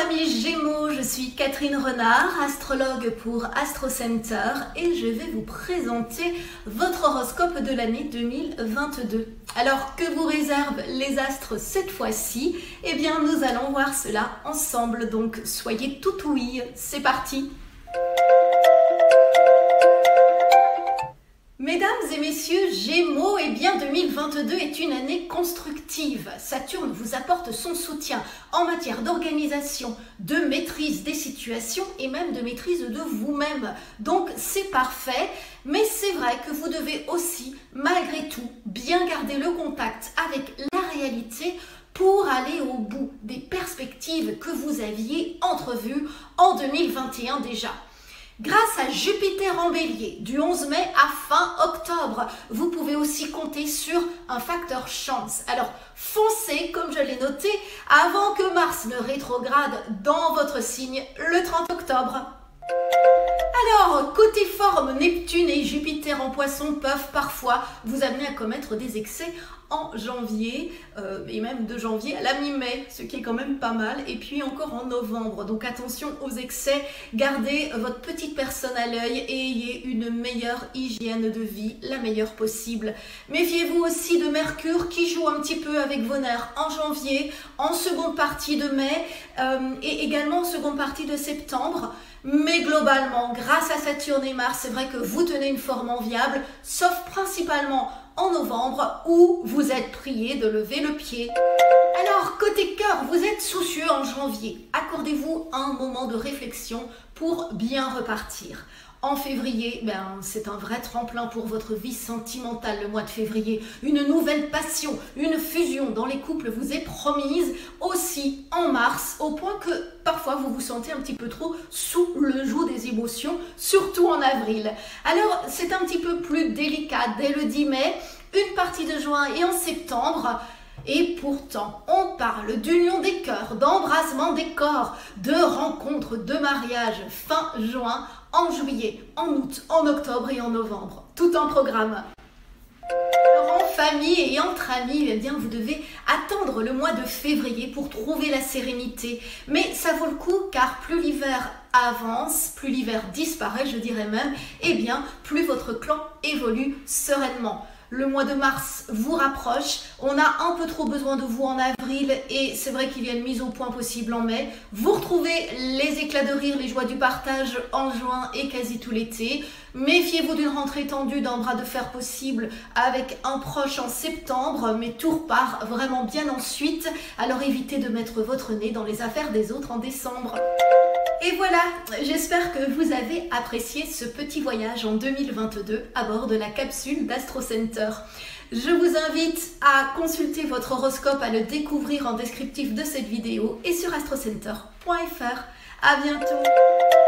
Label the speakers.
Speaker 1: amis Gémeaux, je suis Catherine Renard, astrologue pour Astro Center et je vais vous présenter votre horoscope de l'année 2022. Alors que vous réservent les astres cette fois-ci? Eh bien nous allons voir cela ensemble, donc soyez tout ouïe, c'est parti! Mesdames et messieurs Gémeaux, eh bien 2022 est une année constructive. Saturne vous apporte son soutien en matière d'organisation, de maîtrise des situations et même de maîtrise de vous-même. Donc c'est parfait, mais c'est vrai que vous devez aussi, malgré tout, bien garder le contact avec la réalité pour aller au bout des perspectives que vous aviez entrevues en 2021 déjà. Grâce à Jupiter en Bélier, du 11 mai à fin octobre, vous pouvez aussi compter sur un facteur chance. Alors, foncez, comme je l'ai noté, avant que Mars ne rétrograde dans votre signe le 30 octobre. Alors, côté forme, Neptune et Jupiter en Poisson peuvent parfois vous amener à commettre des excès en janvier, et même de janvier à la mi-mai, ce qui est quand même pas mal, et puis encore en novembre. Donc attention aux excès, gardez votre petite personne à l'œil et ayez une meilleure hygiène de vie, la meilleure possible. Méfiez-vous aussi de Mercure qui joue un petit peu avec vos nerfs en janvier, en seconde partie de mai et également en seconde partie de septembre. Mais globalement, grâce à Saturne et Mars, c'est vrai que vous tenez une forme enviable, sauf principalement en novembre où vous êtes prié de lever le pied. Alors, côté cœur, vous êtes soucieux en janvier. Accordez-vous un moment de réflexion pour bien repartir. En février, c'est un vrai tremplin pour votre vie sentimentale le mois de février. Une nouvelle passion, une fusion dans les couples vous est promise aussi en mars, au point que parfois vous vous sentez un petit peu trop sous le joug des émotions, surtout en avril. Alors c'est un petit peu plus délicat dès le 10 mai, une partie de juin et en septembre. Et pourtant, on parle d'union des cœurs, d'embrasement des corps, de rencontres, de mariage fin juin, en juillet, en août, en octobre et en novembre. Tout en programme. Alors, en famille et entre amis, eh bien, vous devez attendre le mois de février pour trouver la sérénité. Mais ça vaut le coup car plus l'hiver avance, plus l'hiver disparaît, je dirais même, eh bien, plus votre clan évolue sereinement. Le mois de mars vous rapproche, on a un peu trop besoin de vous en avril et c'est vrai qu'il y a une mise au point possible en mai. Vous retrouvez les éclats de rire, les joies du partage en juin et quasi tout l'été. Méfiez-vous d'une rentrée tendue d'un bras de fer possible avec un proche en septembre, mais tout repart vraiment bien ensuite. Alors évitez de mettre votre nez dans les affaires des autres en décembre. Et voilà, j'espère que vous avez apprécié ce petit voyage en 2022 à bord de la capsule d'Astro Center. Je vous invite à consulter votre horoscope, à le découvrir en descriptif de cette vidéo et sur astrocenter.fr. À bientôt!